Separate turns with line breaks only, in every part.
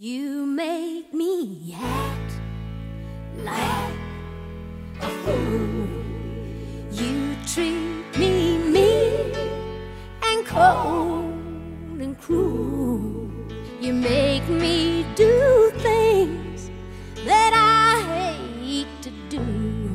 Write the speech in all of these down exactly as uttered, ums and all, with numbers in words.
You make me act like a fool. You treat me mean and cold and cruel. You make me do things that I hate to do.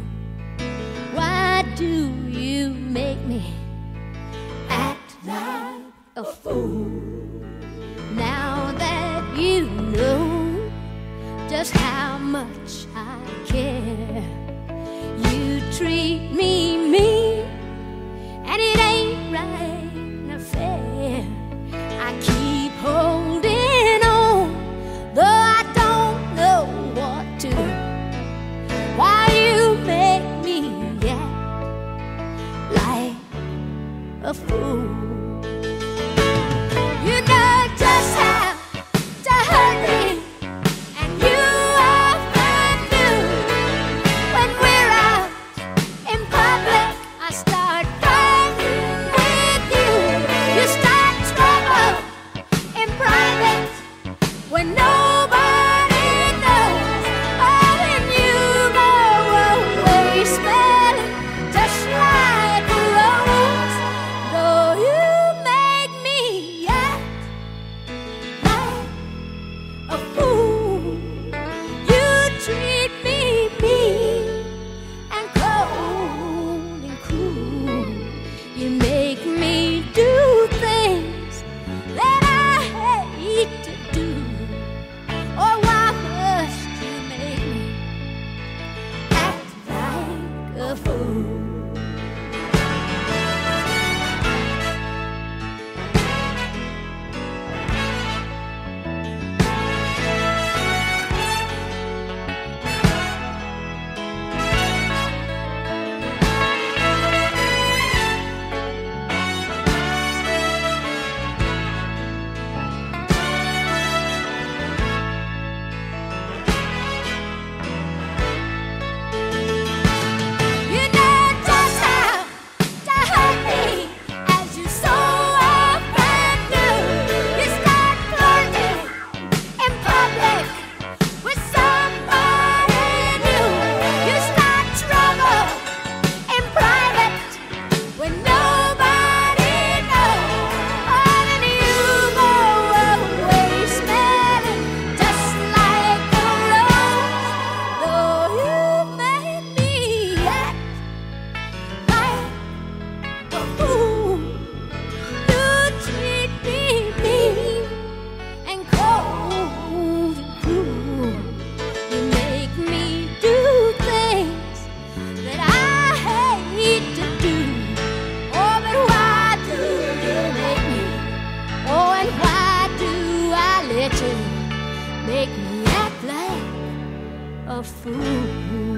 Why do you make me act like a fool? Now that you know just how much I care, you treat me mean, and it ain't right nor fair. I keep holding on, though I don't know what to. Why you make me act like a fool? You know just how to hurt me, and you often do. When we're out in public, I start fighting with you. You start trouble in private when nobody knows. Oh, and you go away smelling just like a rose. Though you make me act like a fool, you treat me mean and cold and cruel. You make me do things that I hate to do. Oh, why must you make me act like a fool? You know just how to hurt me, as you so often do. You start flirting in public with somebody new. You start trouble in private when nobody knows. Oh, and you go away smelling just like a rose. Though you make me act like a fool, you treat me mean and cold and cruel. You make me do things that I hate to do. Oh, but why do you make me? Oh, and why do I let you make me act like a fool?